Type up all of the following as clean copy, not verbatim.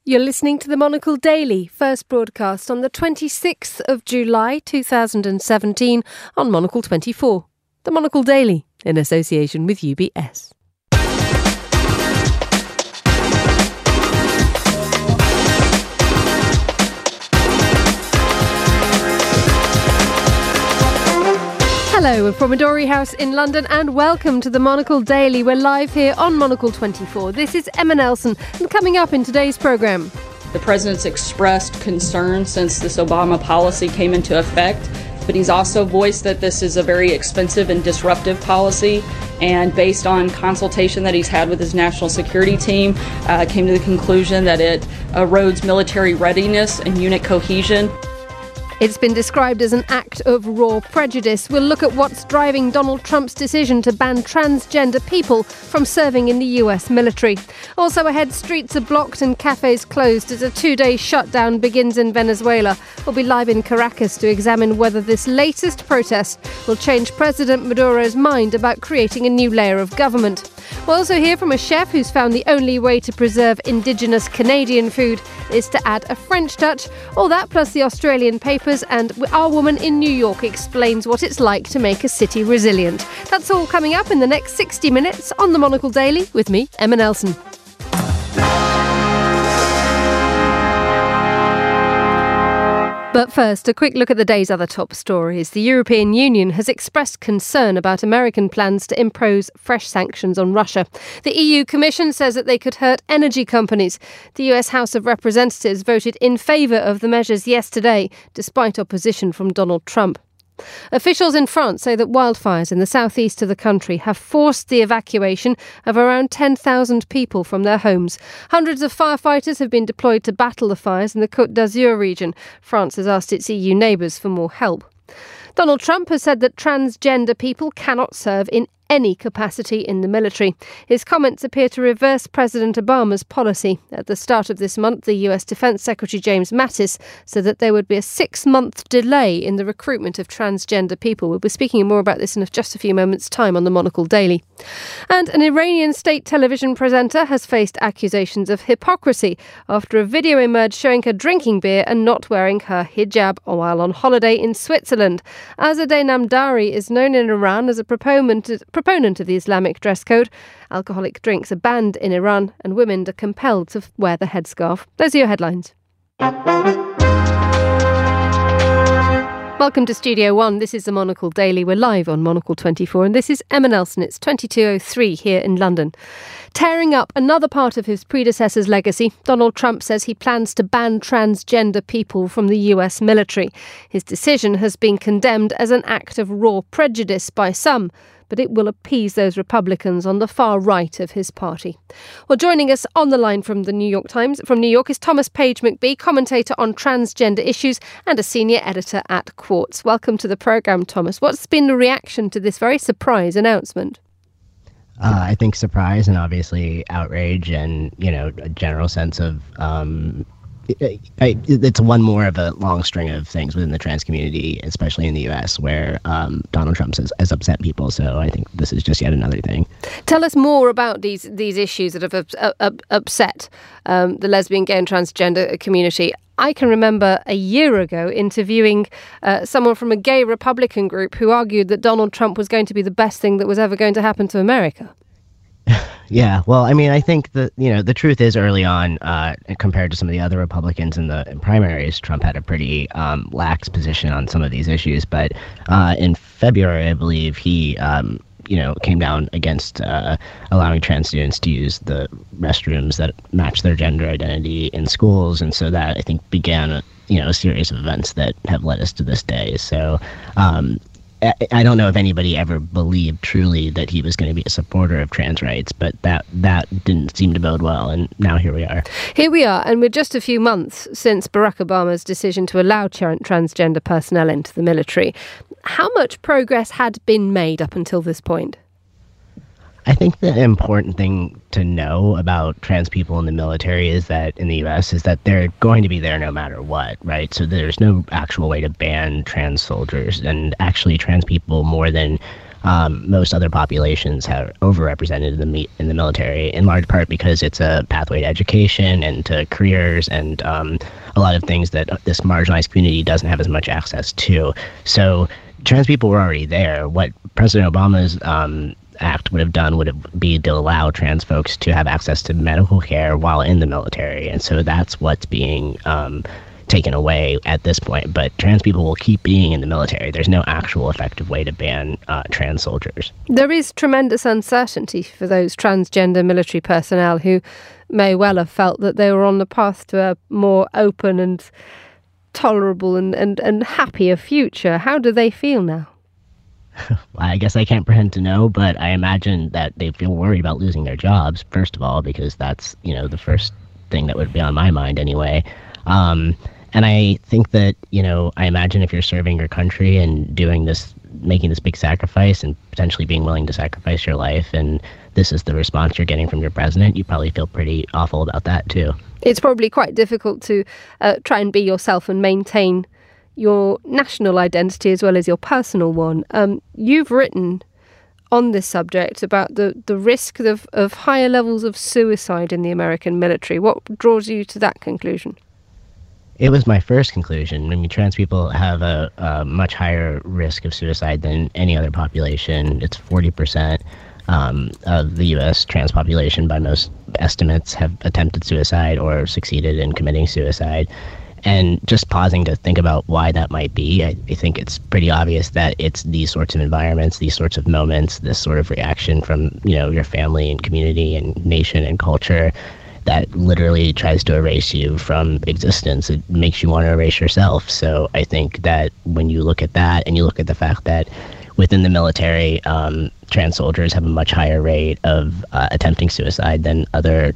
You're listening to the Monocle Daily, first broadcast on the 26th of July 2017 on Monocle 24. The Monocle Daily, in association with UBS. Hello, we're from Midori House in London and welcome to the Monocle Daily. We're live here on Monocle 24. This is Emma Nelson, and coming up in today's programme. The president's expressed concern since this Obama policy came into effect, but he's also voiced that this is a very expensive and disruptive policy, and based on consultation that he's had with his national security team, came to the conclusion that it erodes military readiness and unit cohesion. It's been described as an act of raw prejudice. We'll look at what's driving Donald Trump's decision to ban transgender people from serving in the US military. Also ahead, streets are blocked and cafes closed as a 2-day shutdown begins in Venezuela. We'll be live in Caracas to examine whether this latest protest will change President Maduro's mind about creating a new layer of government. We'll also hear from a chef who's found the only way to preserve indigenous Canadian food is to add a French touch. All that plus the Australian papers, and our woman in New York explains what it's like to make a city resilient. That's all coming up in the next 60 minutes on the Monocle Daily with me, Emma Nelson. But first, a quick look at the day's other top stories. The European Union has expressed concern about American plans to impose fresh sanctions on Russia. The EU Commission says that they could hurt energy companies. The US House of Representatives voted in favour of the measures yesterday, despite opposition from Donald Trump. Officials in France say that wildfires in the southeast of the country have forced the evacuation of around 10,000 people from their homes. Hundreds of firefighters have been deployed to battle the fires in the Côte d'Azur region. France has asked its EU neighbours for more help. Donald Trump has said that transgender people cannot serve in any capacity in the military. His comments appear to reverse President Obama's policy. At the start of this month, the US Defense Secretary James Mattis said that there would be a 6-month delay in the recruitment of transgender people. We'll be speaking more about this in just a few moments' time on the Monocle Daily. And an Iranian state television presenter has faced accusations of hypocrisy after a video emerged showing her drinking beer and not wearing her hijab while on holiday in Switzerland. Azadeh Namdari is known in Iran as a proponent of the Islamic dress code. Alcoholic drinks are banned in Iran and women are compelled to wear the headscarf. Those are your headlines. Welcome to Studio One. This is the Monocle Daily. We're live on Monocle 24 and this is Emma Nelson. It's 22:03 here in London. Tearing up another part of his predecessor's legacy, Donald Trump says he plans to ban transgender people from the US military. His decision has been condemned as an act of raw prejudice by some, but it will appease those Republicans on the far right of his party. Well, joining us on the line from the New York Times, from New York, is Thomas Page McBee, commentator on transgender issues and a senior editor at Quartz. Welcome to the programme, Thomas. What's been the reaction to this very surprise announcement? I think surprise and obviously outrage and, a general sense of it's one more of a long string of things within the trans community, especially in the U.S., where Donald Trump has upset people. So I think this is just yet another thing. Tell us more about these issues that have upset the lesbian, gay and transgender community. I can remember a year ago interviewing someone from a gay Republican group who argued that Donald Trump was going to be the best thing that was ever going to happen to America. Yeah, well, I mean, I think that, the truth is early on, compared to some of the other Republicans in the primaries, Trump had a pretty lax position on some of these issues. But in February, I believe, he, came down against allowing trans students to use the restrooms that match their gender identity in schools. And so that, I think, began a series of events that have led us to this day. So I don't know if anybody ever believed truly that he was going to be a supporter of trans rights, but that didn't seem to bode well, and now here we are. Here we are, and we're just a few months since Barack Obama's decision to allow transgender personnel into the military. How much progress had been made up until this point? I think the important thing to know about trans people in the military is that in the U.S. is that they're going to be there no matter what, right? So there's no actual way to ban trans soldiers, and actually trans people more than most other populations are overrepresented in the military, in large part because it's a pathway to education and to careers and a lot of things that this marginalized community doesn't have as much access to. So trans people were already there. What President Obama's act would have done would be to allow trans folks to have access to medical care while in the military. And so that's what's being taken away at this point. But trans people will keep being in the military. There's no actual effective way to ban trans soldiers. There is tremendous uncertainty for those transgender military personnel who may well have felt that they were on the path to a more open and tolerable and happier future. How do they feel now? I guess I can't pretend to know, but I imagine that they feel worried about losing their jobs, first of all, because that's, the first thing that would be on my mind anyway. And I think that, I imagine if you're serving your country and doing this, making this big sacrifice and potentially being willing to sacrifice your life, and this is the response you're getting from your president, you probably feel pretty awful about that too. It's probably quite difficult to try and be yourself and maintain your national identity as well as your personal one. You've written on this subject about the risk of higher levels of suicide in the American military. What draws you to that conclusion? It was my first conclusion. I mean, trans people have a much higher risk of suicide than any other population. It's 40% of the U.S. trans population, by most estimates, have attempted suicide or succeeded in committing suicide. And just pausing to think about why that might be, I think it's pretty obvious that it's these sorts of environments, these sorts of moments, this sort of reaction from, your family and community and nation and culture that literally tries to erase you from existence. It makes you want to erase yourself. So I think that when you look at that and you look at the fact that within the military, trans soldiers have a much higher rate of attempting suicide than other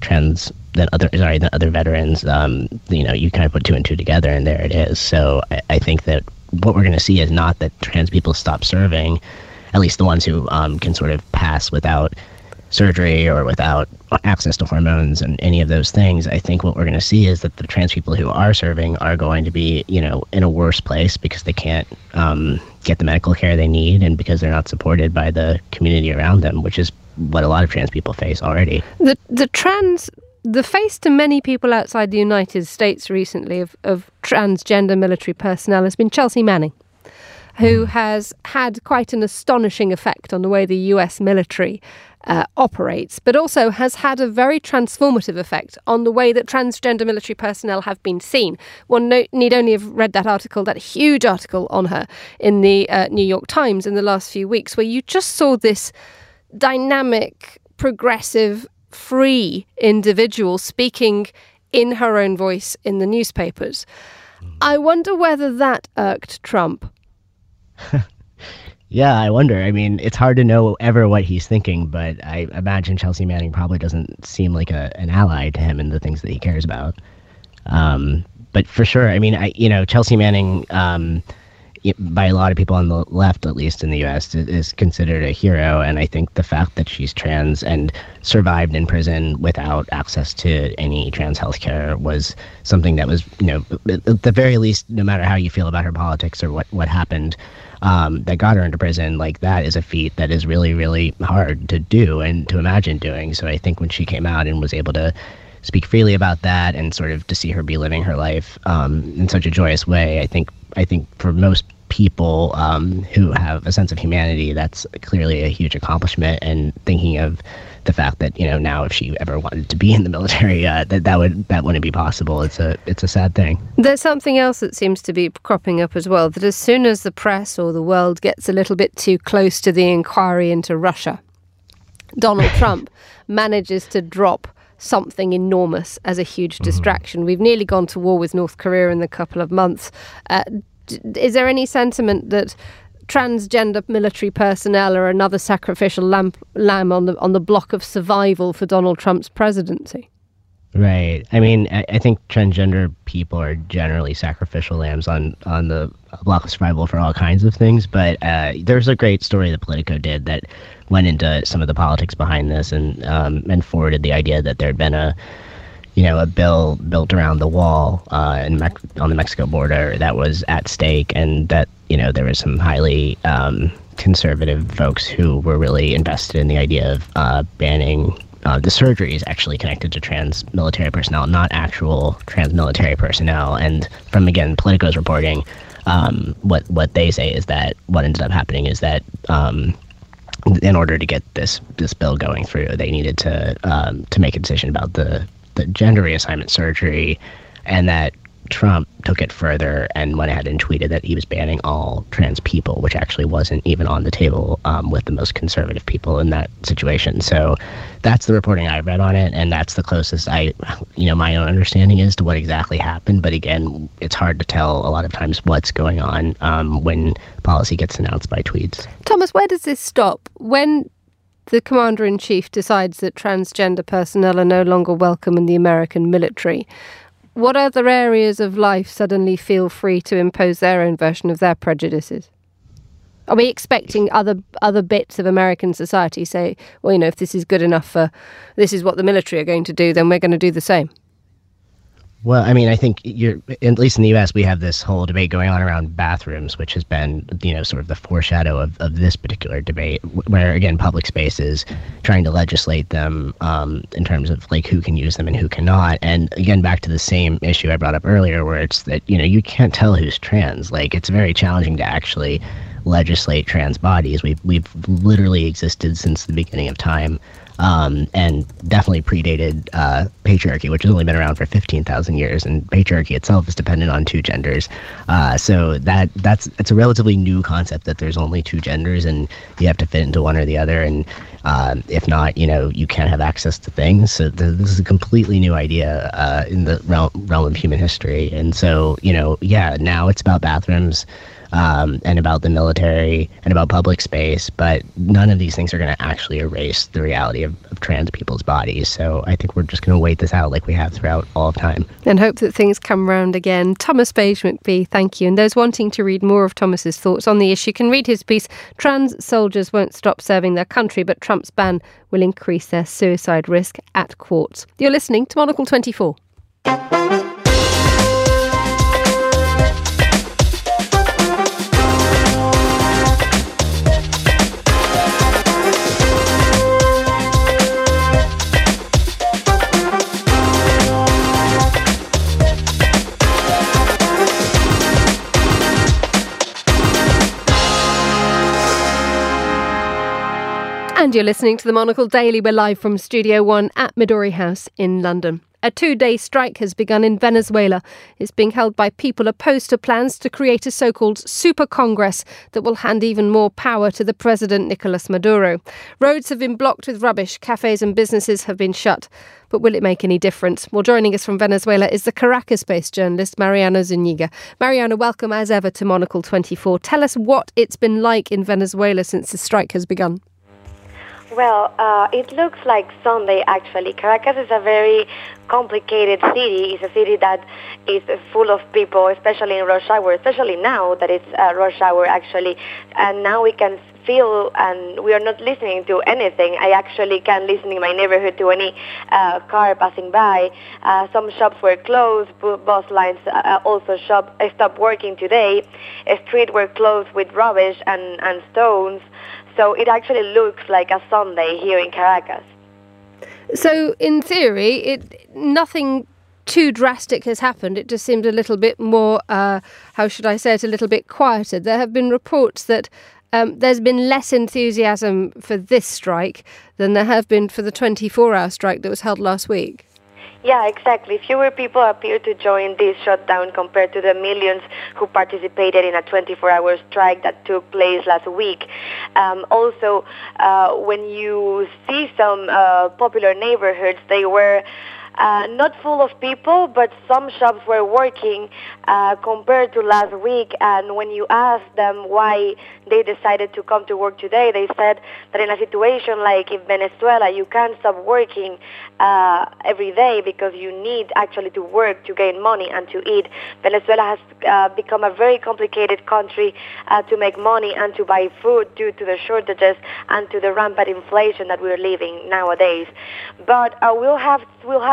veterans, you kind of put two and two together and there it is. So I think that what we're going to see is not that trans people stop serving, at least the ones who can sort of pass without surgery or without access to hormones and any of those things. I think what we're going to see is that the trans people who are serving are going to be, in a worse place because they can't get the medical care they need and because they're not supported by the community around them, which is what a lot of trans people face already. The face to many people outside the United States recently of transgender military personnel has been Chelsea Manning, who has had quite an astonishing effect on the way the US military operates, but also has had a very transformative effect on the way that transgender military personnel have been seen. One need only have read that huge article on her in the New York Times in the last few weeks, where you just saw this dynamic, progressive, free individual speaking in her own voice in the newspapers. I wonder whether that irked Trump. Yeah, I wonder. I mean, it's hard to know ever what he's thinking, but I imagine Chelsea Manning probably doesn't seem like an ally to him in the things that he cares about. But for sure, I mean, Chelsea Manning, by a lot of people on the left, at least in the U.S., is considered a hero. And I think the fact that she's trans and survived in prison without access to any trans health care was something that was, at the very least, no matter how you feel about her politics or what happened, that got her into prison, like that is a feat that is really, really hard to do and to imagine doing. So I think when she came out and was able to speak freely about that and sort of to see her be living her life in such a joyous way, I think for most people who have a sense of humanity, that's clearly a huge accomplishment. And thinking of the fact that, now if she ever wanted to be in the military, that wouldn't be possible. It's a sad thing. There's something else that seems to be cropping up as well, that as soon as the press or the world gets a little bit too close to the inquiry into Russia, Donald Trump manages to drop something enormous as a huge distraction. We've nearly gone to war with North Korea in a couple of months. Is there any sentiment that transgender military personnel are another sacrificial lamb on the block of survival for Donald Trump's presidency? Right. I mean, I think transgender people are generally sacrificial lambs on the block of survival for all kinds of things. But there's a great story that Politico did that went into some of the politics behind this and forwarded the idea that there had been a bill built around the wall on the Mexico border that was at stake, and that there was some highly conservative folks who were really invested in the idea of banning the surgery is actually connected to trans military personnel, not actual trans military personnel. And from, again, Politico's reporting, what they say is that what ended up happening is that in order to get this bill going through, they needed to make a decision about the gender reassignment surgery, and that Trump took it further and went ahead and tweeted that he was banning all trans people, which actually wasn't even on the table with the most conservative people in that situation. So that's the reporting I read on it, and that's the closest my own understanding is to what exactly happened. But again, it's hard to tell a lot of times what's going on when policy gets announced by tweets. Thomas, where does this stop? When the Commander-in-Chief decides that transgender personnel are no longer welcome in the American military, what other areas of life suddenly feel free to impose their own version of their prejudices? Are we expecting other bits of American society say, well, if this is good enough this is what the military are going to do, then we're going to do the same? Well, I mean, I think at least in the U.S., we have this whole debate going on around bathrooms, which has been, sort of the foreshadow of this particular debate, where, again, public spaces trying to legislate them in terms of, like, who can use them and who cannot. And, again, back to the same issue I brought up earlier, where it's that, you can't tell who's trans. Like, it's very challenging to actually legislate trans bodies. We've literally existed since the beginning of time. And definitely predated patriarchy, which has only been around for 15,000 years, and patriarchy itself is dependent on two genders. So it's a relatively new concept that there's only two genders, and you have to fit into one or the other. And if not, you can't have access to things. So this is a completely new idea in the realm of human history. And so, now it's about bathrooms. And about the military and about public space, but none of these things are going to actually erase the reality of trans people's bodies. So I think we're just going to wait this out like we have throughout all of time. And hope that things come round again. Thomas Page-McPhee, thank you. And those wanting to read more of Thomas's thoughts on the issue can read his piece, Trans Soldiers Won't Stop Serving Their Country, but Trump's ban will increase their suicide risk, at Quartz. You're listening to Monocle 24. And you're listening to the Monocle Daily. We're live from Studio One at Midori House in London. A 2-day strike has begun in Venezuela. It's being held by people opposed to plans to create a so-called super Congress that will hand even more power to the president, Nicolas Maduro. Roads have been blocked with rubbish. Cafes and businesses have been shut. But will it make any difference? Well, joining us from Venezuela is the Caracas-based journalist Mariana Zuniga. Mariana, welcome as ever to Monocle 24. Tell us what it's been like in Venezuela since the strike has begun. Well, it looks like Sunday, actually. Caracas is a very complicated city. It's a city that is full of people, especially in rush hour, especially now that it's rush hour, actually. And now we can feel, and we are not listening to anything. I actually can listen in my neighborhood to any car passing by. Some shops were closed, bus lines also stopped working today. Streets were closed with rubbish and stones. So it actually looks like a Sunday here in Caracas. So in theory, nothing too drastic has happened. It just seemed a little bit more, a little bit quieter. There have been reports that there's been less enthusiasm for this strike than there have been for the 24-hour strike that was held last week. Yeah, exactly. Fewer people appear to join this shutdown compared to the millions who participated in a 24-hour strike that took place last week. Also, when you see some popular neighborhoods, they were not full of people, but some shops were working compared to last week. And when you ask them why they decided to come to work today, they said that in a situation like in Venezuela, you can't stop working every day because you need actually to work to gain money and to eat. Venezuela has become a very complicated country to make money and to buy food due to the shortages and to the rampant inflation that we're living nowadays. But we'll have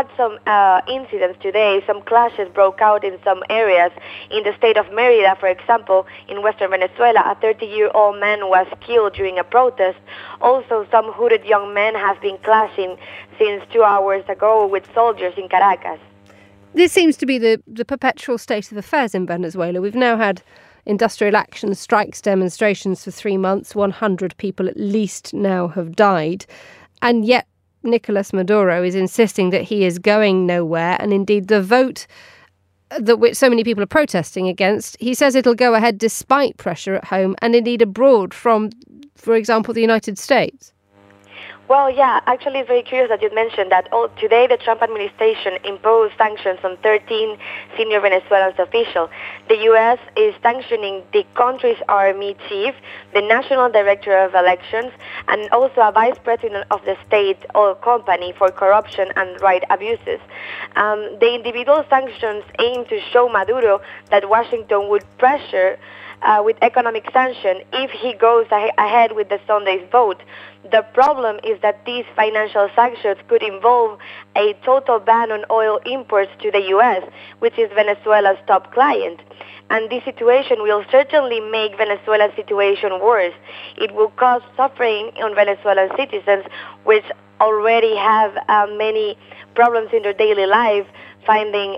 some incidents today. Some clashes broke out in some areas. In the state of Mérida, for example, in western Venezuela, a 30-year-old man was killed during a protest. Also, some hooded young men have been clashing since 2 hours ago with soldiers in Caracas. This seems to be the perpetual state of affairs in Venezuela. We've now had industrial action, strikes, demonstrations for 3 months. 100 people at least now have died. And yet Nicolas Maduro is insisting that he is going nowhere. And indeed, the vote that which so many people are protesting against, he says it'll go ahead despite pressure at home and indeed abroad from, for example, the United States. Well, yeah, actually it's very curious that you mentioned that today the Trump administration imposed sanctions on 13 senior Venezuelan officials. The U.S. is sanctioning the country's army chief, the national director of elections, and also a vice president of the state oil company for corruption and right abuses. The individual sanctions aim to show Maduro that Washington would pressure with economic sanction if he goes ahead with the Sunday's vote. The problem is that these financial sanctions could involve a total ban on oil imports to the U.S., which is Venezuela's top client. And this situation will certainly make Venezuela's situation worse. It will cause suffering on Venezuelan citizens, which already have many problems in their daily life, finding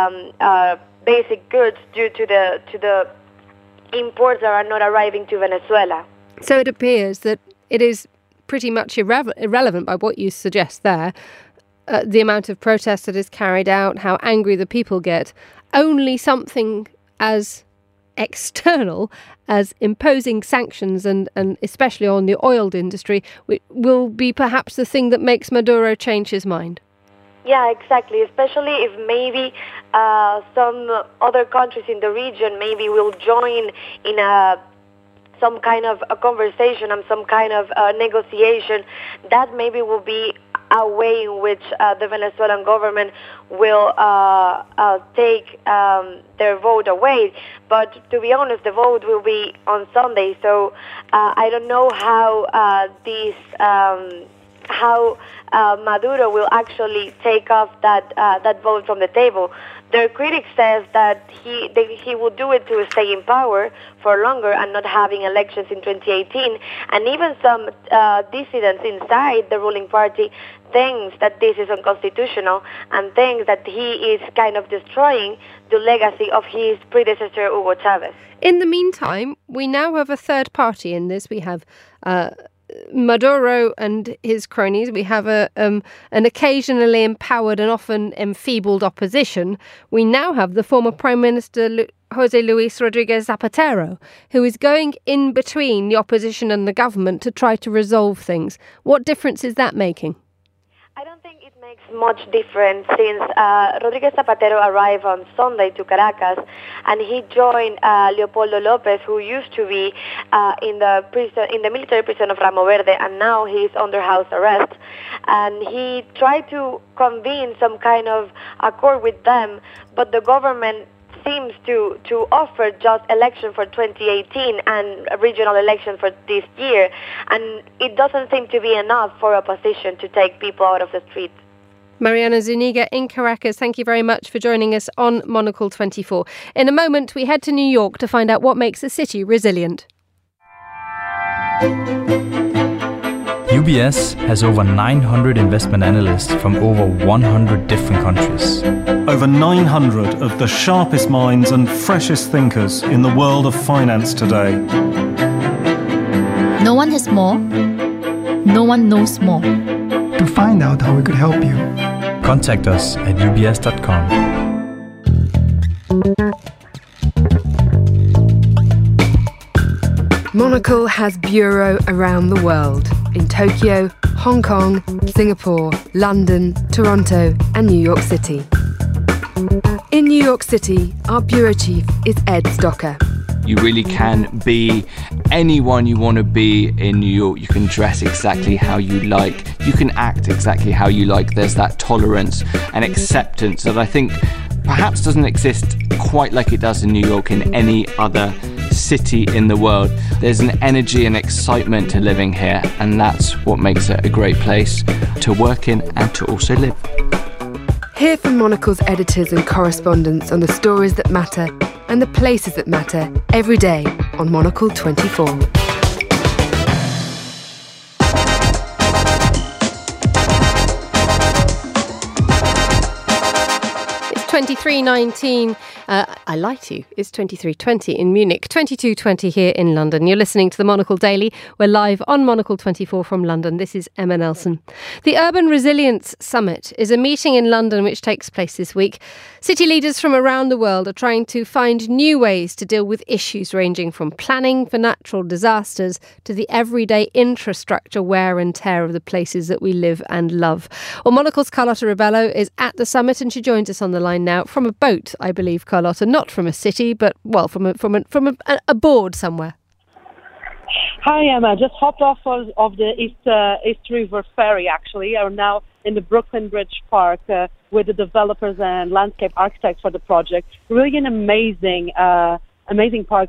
basic goods due to the imports that are not arriving to Venezuela. So it appears that it is pretty much irrelevant by what you suggest there, the amount of protest that is carried out, how angry the people get. Only something as external as imposing sanctions and especially on the oil industry will be perhaps the thing that makes Maduro change his mind. Yeah, exactly, especially if maybe some other countries in the region maybe will join in some kind of a conversation and some kind of negotiation. That maybe will be a way in which the Venezuelan government will take their vote away. But to be honest, the vote will be on Sunday, so I don't know how Maduro will actually take off that vote from the table. Their critics says that he will do it to stay in power for longer and not having elections in 2018. And even some dissidents inside the ruling party thinks that this is unconstitutional and thinks that he is kind of destroying the legacy of his predecessor, Hugo Chavez. In the meantime, we now have a third party in this. We have Maduro and his cronies. We have an occasionally empowered and often enfeebled opposition. We now have the former Prime Minister José Luis Rodríguez Zapatero, who is going in between the opposition and the government to try to resolve things. What difference is that making? I don't think it makes much difference since Rodríguez Zapatero arrived on Sunday to Caracas, and he joined Leopoldo López, who used to be in the military prison of Ramo Verde, and now he's under house arrest. And he tried to convene some kind of accord with them, but the government seems to offer just election for 2018 and a regional election for this year, and it doesn't seem to be enough for opposition to take people out of the streets. Mariana Zuniga in Caracas, thank you very much for joining us on Monocle 24. In a moment, we head to New York to find out what makes a city resilient. UBS has over 900 investment analysts from over 100 different countries. Over 900 of the sharpest minds and freshest thinkers in the world of finance today. No one has more. No one knows more. To find out how we could help you, contact us at ubs.com. Monocle has bureau around the world, in Tokyo, Hong Kong, Singapore, London, Toronto and New York City. In New York City, our bureau chief is Ed Stocker. You really can be anyone you want to be in New York. You can dress exactly how you like. You can act exactly how you like. There's that tolerance and acceptance that I think perhaps doesn't exist quite like it does in New York in any other city in the world. There's an energy and excitement to living here, and that's what makes it a great place to work in and to also live. Hear from Monocle's editors and correspondents on the stories that matter and the places that matter every day on Monocle 24. 23:19. I lie to you. It's 23:20 in Munich, 22:20 here in London. You're listening to the Monocle Daily. We're live on Monocle 24 from London. This is Emma Nelson. The Urban Resilience Summit is a meeting in London which takes place this week. City leaders from around the world are trying to find new ways to deal with issues ranging from planning for natural disasters to the everyday infrastructure wear and tear of the places that we live and love. Well, Monocle's Carlotta Ribello is at the summit and she joins us on the line now from a boat, I believe, Carlotta, not from a city, but, well, from a board somewhere. Hi, Emma. Just hopped off of the East River Ferry, actually. I'm now in the Brooklyn Bridge Park with the developers and landscape architects for the project. Really an amazing park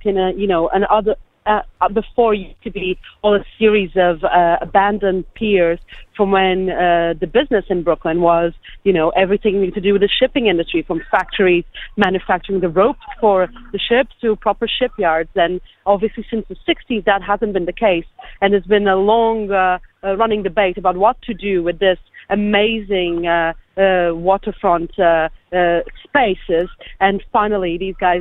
before used to be all a series of abandoned piers from when the business in Brooklyn was, everything to do with the shipping industry, from factories manufacturing the ropes for the ships to proper shipyards. And obviously since the 60s, that hasn't been the case. And there's been a long running debate about what to do with this amazing waterfront spaces. And finally, these guys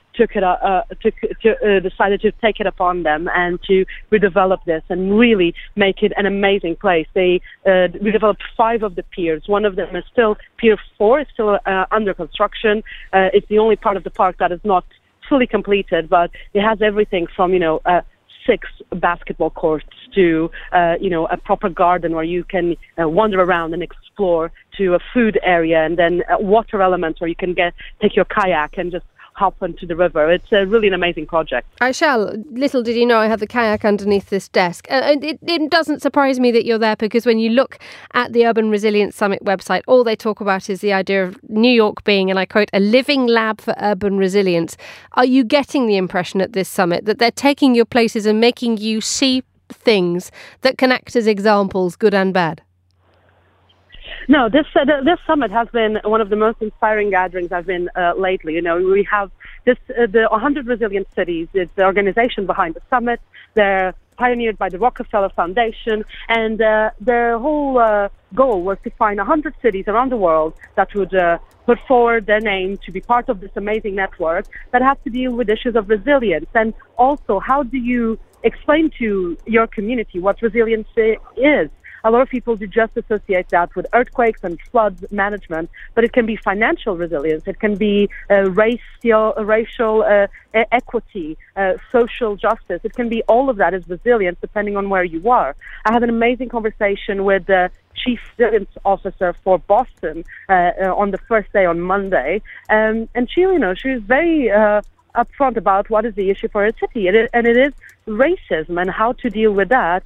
decided to take it upon them and to redevelop this and really make it an amazing place. They redeveloped 5 of the piers. One of them is still Pier 4, is still under construction. It's the only part of the park that is not fully completed, but it has everything from 6 basketball courts to a proper garden where you can wander around and explore, to a food area, and then water elements where you can take your kayak and just hop onto the river. It's really an amazing project. I shall. Little did you know I have the kayak underneath this desk. It doesn't surprise me that you're there, because when you look at the Urban Resilience Summit website, all they talk about is the idea of New York being, and I quote, a living lab for urban resilience. Are you getting the impression at this summit that they're taking your places and making you see things that can act as examples, good and bad? No, this summit has been one of the most inspiring gatherings I've been lately. We have the 100 Resilient Cities. It's the organization behind the summit. They're pioneered by the Rockefeller Foundation, and their whole goal was to find 100 cities around the world that would put forward their name to be part of this amazing network that has to deal with issues of resilience. And also, how do you explain to your community what resilience is? A lot of people do just associate that with earthquakes and flood management, but it can be financial resilience. It can be racial equity, social justice. It can be all of that as resilience depending on where you are. I had an amazing conversation with the Chief Resilience Officer for Boston on the first day on Monday, and she was very upfront about what is the issue for her city, and it is racism and how to deal with that.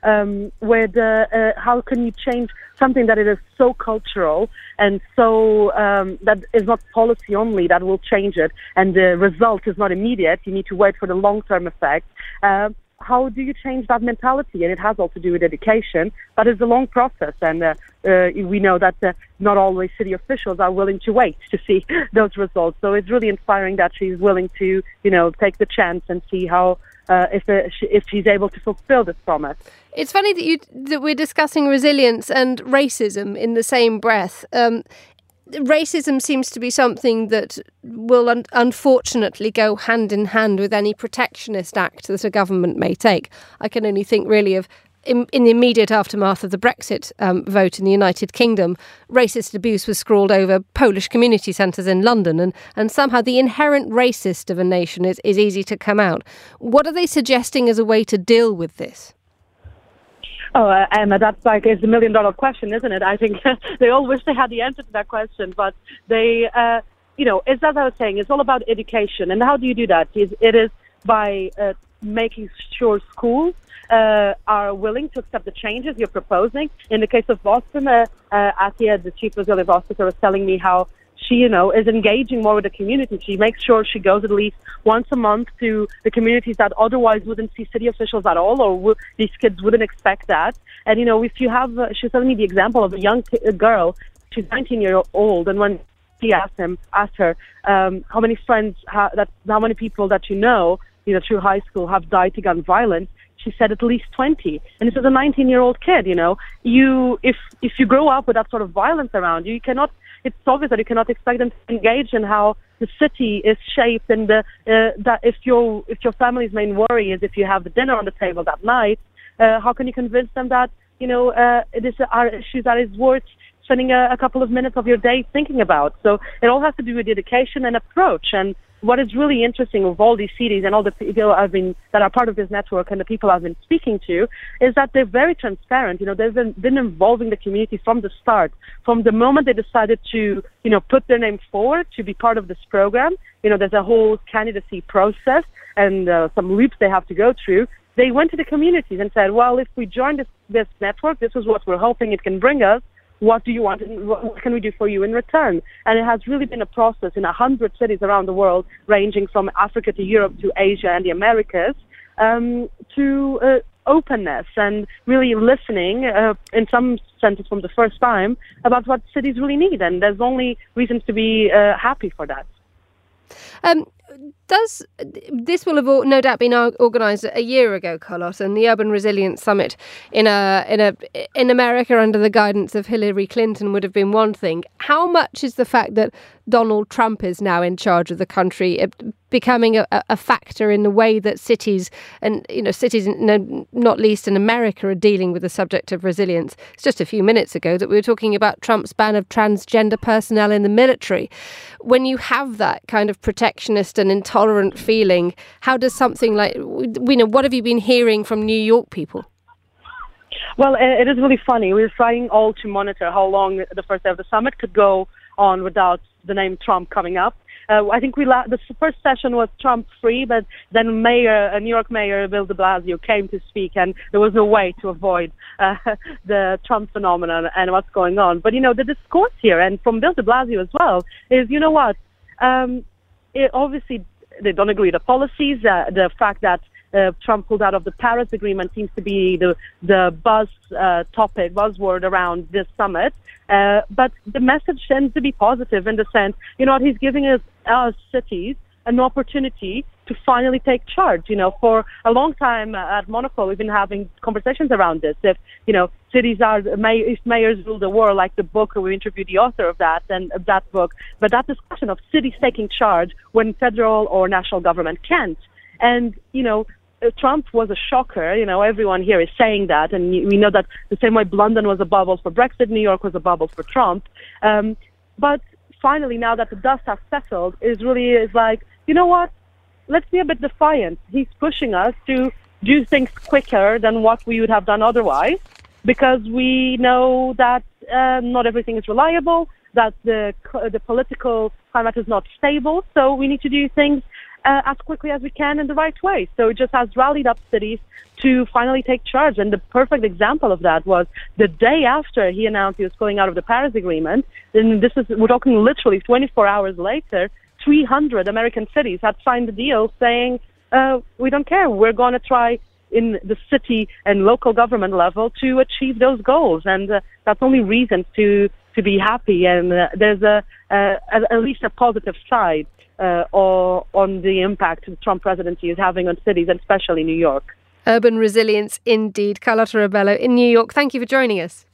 How can you change something that is so cultural and so that is not policy only that will change it, and the result is not immediate. You need to wait for the long-term effect. How do you change that mentality? And it has all to do with education, but it's a long process, and we know that not always city officials are willing to wait to see those results. So it's really inspiring that she's willing to, take the chance and see how if she's able to fulfill this promise. It's funny that we're discussing resilience and racism in the same breath. Racism seems to be something that will unfortunately go hand in hand with any protectionist act that a government may take. I can only think really of in the immediate aftermath of the Brexit vote in the United Kingdom, racist abuse was scrawled over Polish community centres in London, and somehow the inherent racist of a nation is easy to come out. What are they suggesting as a way to deal with this? Oh, Emma, that's is the $1 million question, isn't it? I think they all wish they had the answer to that question, but they, it's as I was saying, it's all about education. And how do you do that? It is by making sure schools are willing to accept the changes you're proposing. In the case of Boston, Atia, the Chief Resilience Officer, was telling me how she, is engaging more with the community. She makes sure she goes at least once a month to the communities that otherwise wouldn't see city officials at all, or these kids wouldn't expect that. And, if you have, she's telling me the example of a young girl she's 19 years old, and when he asked her, how many friends, how many people that you know through high school have died to gun violence, she said at least 20. And this is a 19-year-old kid, if you grow up with that sort of violence around you, it's obvious that you cannot expect them to engage in how the city is shaped, and that if your family's main worry is if you have the dinner on the table that night, how can you convince them that these are issues that is worth spending a couple of minutes of your day thinking about? So it all has to do with education and approach. And what is really interesting with all these cities and all the people that are part of this network and the people I've been speaking to is that they're very transparent. They've been involving the community from the start, from the moment they decided to, put their name forward to be part of this program. There's a whole candidacy process and some loops they have to go through. They went to the communities and said, well, if we join this network, this is what we're hoping it can bring us. What do you want? What can we do for you in return? And it has really been a process in 100 cities around the world, ranging from Africa to Europe to Asia and the Americas, to openness and really listening, in some senses from the first time, about what cities really need. And there's only reasons to be happy for that. This will have no doubt been organised a year ago, Carlotta, and the Urban Resilience Summit in America under the guidance of Hillary Clinton would have been one thing. How much is the fact that Donald Trump is now in charge of the country becoming a factor in the way that cities, not least in America, are dealing with the subject of resilience? It's just a few minutes ago that we were talking about Trump's ban of transgender personnel in the military. When you have that kind of protectionist and intolerant feeling, how does something like, what have you been hearing from New York people? Well, it is really funny. We're trying all to monitor how long the first day of the summit could go on without the name Trump coming up. I think the first session was Trump-free, but then New York Mayor Bill de Blasio came to speak, and there was no way to avoid the Trump phenomenon and what's going on. But, the discourse here, and from Bill de Blasio as well, is, obviously they don't agree with the policies. The fact that Trump pulled out of the Paris Agreement seems to be the buzzword around this summit. But the message tends to be positive in the sense, he's giving us cities an opportunity to finally take charge. For a long time at Monocle, we've been having conversations around this. If, cities if mayors rule the world, like the book, we interviewed the author of that book, but that discussion of cities taking charge when federal or national government can't. And, Trump was a shocker. Everyone here is saying that. And we know that the same way London was a bubble for Brexit, New York was a bubble for Trump. But finally, now that the dust has settled, is like, let's be a bit defiant. He's pushing us to do things quicker than what we would have done otherwise, because we know that not everything is reliable, that the political climate is not stable. So we need to do things as quickly as we can in the right way. So it just has rallied up cities to finally take charge. And the perfect example of that was the day after he announced he was pulling out of the Paris Agreement. And we're talking literally 24 hours later, 300 American cities had signed the deal saying, we don't care. We're going to try in the city and local government level to achieve those goals. And that's only reason to be happy. And there's at least a positive side on the impact the Trump presidency is having on cities, and especially New York. Urban resilience indeed. Carlotta Rebelo in New York. Thank you for joining us.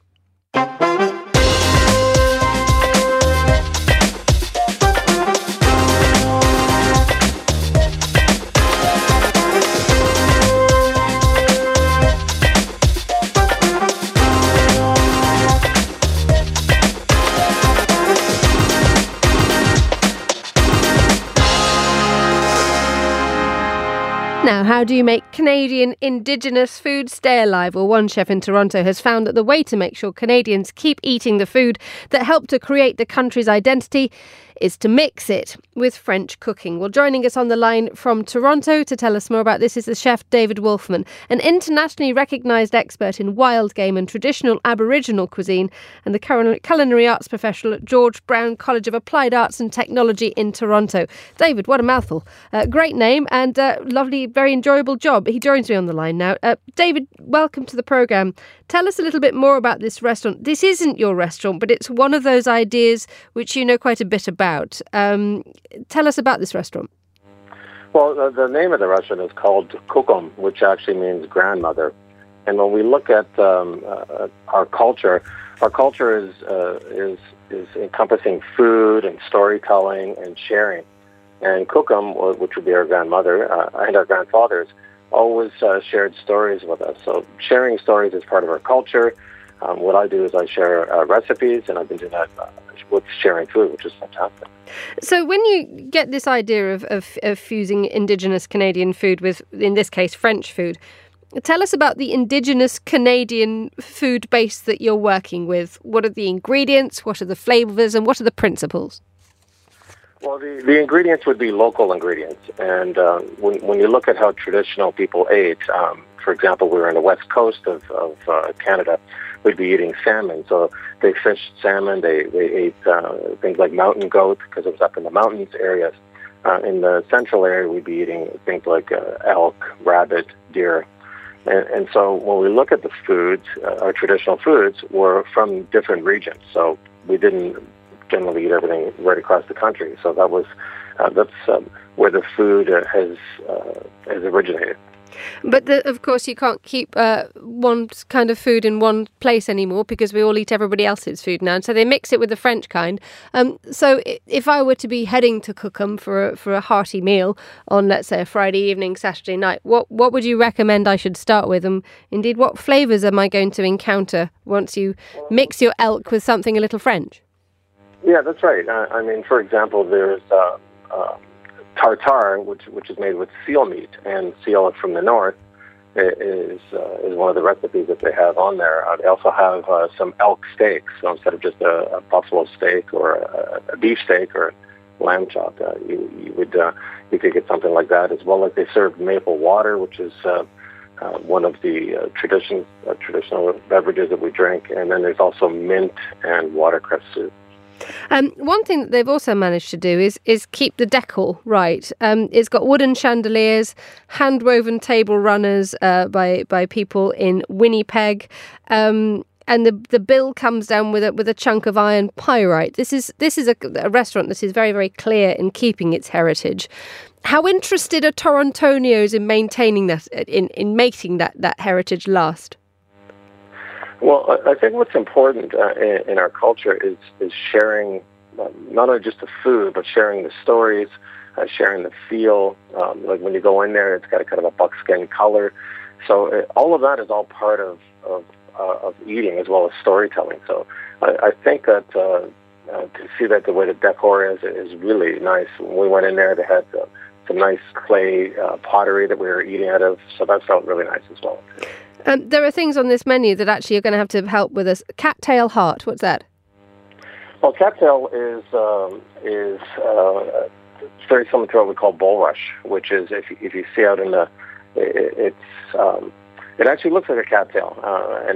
Now, how do you make Canadian Indigenous food stay alive? Well, one chef in Toronto has found that the way to make sure Canadians keep eating the food that helped to create the country's identity is to mix it with French cooking. Well, joining us on the line from Toronto to tell us more about this is the chef David Wolfman, an internationally recognised expert in wild game and traditional Aboriginal cuisine, and the culinary arts professional at George Brown College of Applied Arts and Technology in Toronto. David, what a mouthful. Great name and lovely, very enjoyable job. He joins me on the line now. David, welcome to the programme. Tell us a little bit more about this restaurant. This isn't your restaurant, but it's one of those ideas which you know quite a bit about. Tell us about this restaurant. Well, the name of the restaurant is called Kukum, which actually means grandmother. And when we look at our culture is encompassing food and storytelling and sharing. And Kukum, which would be our grandmother and our grandfathers, always shared stories with us. So sharing stories is part of our culture. What I do is I share recipes, and I've been doing that with sharing food, which is fantastic. So when you get this idea of fusing Indigenous Canadian food with, in this case, French food, tell us about the Indigenous Canadian food base that you're working with. What are the ingredients, what are the flavours, and what are the principles? Well, the ingredients would be local ingredients. And when you look at how traditional people ate, for example, we were on the west coast of Canada, we'd be eating salmon. So they fished salmon, they ate things like mountain goat because it was up in the mountains areas. In the central area, we'd be eating things like elk, rabbit, deer. And so when we look at the foods, our traditional foods were from different regions. So we didn't generally eat everything right across the country. So that's where the food has originated. But of course, you can't keep one kind of food in one place anymore because we all eat everybody else's food now. And so they mix it with the French kind. So if I were to be heading to Kukum for a hearty meal on, let's say, a Friday evening, Saturday night, what would you recommend I should start with? And indeed, what flavours am I going to encounter once you mix your elk with something a little French? Yeah, that's right. I mean, for example, there's tartare, which is made with seal meat, and seal from the north is one of the recipes that they have on there. They also have some elk steaks, so instead of just a buffalo steak or a beef steak or a lamb chop, you could get something like that, as well as they serve maple water, which is one of the traditional beverages that we drink, and then there's also mint and watercress soup. One thing that they've also managed to do is keep the decor right. It's got wooden chandeliers, hand-woven table runners by people in Winnipeg, and the bill comes down with a chunk of iron pyrite. This is a restaurant that is very, very clear in keeping its heritage. How interested are Torontonians in maintaining that, in making that heritage last? Well, I think what's important in our culture is sharing not only just the food, but sharing the stories, sharing the feel. Like when you go in there, it's got a kind of a buckskin color. So all of that is all part of eating as well as storytelling. So I think that to see that the way the decor is really nice. When we went in there, they had some nice clay pottery that we were eating out of. So that felt really nice as well. There are things on this menu that actually you're going to have to help with us. Cattail heart, what's that? Well, cattail is very similar to what we call bulrush, which is if you see out in the, it actually looks like a cattail, and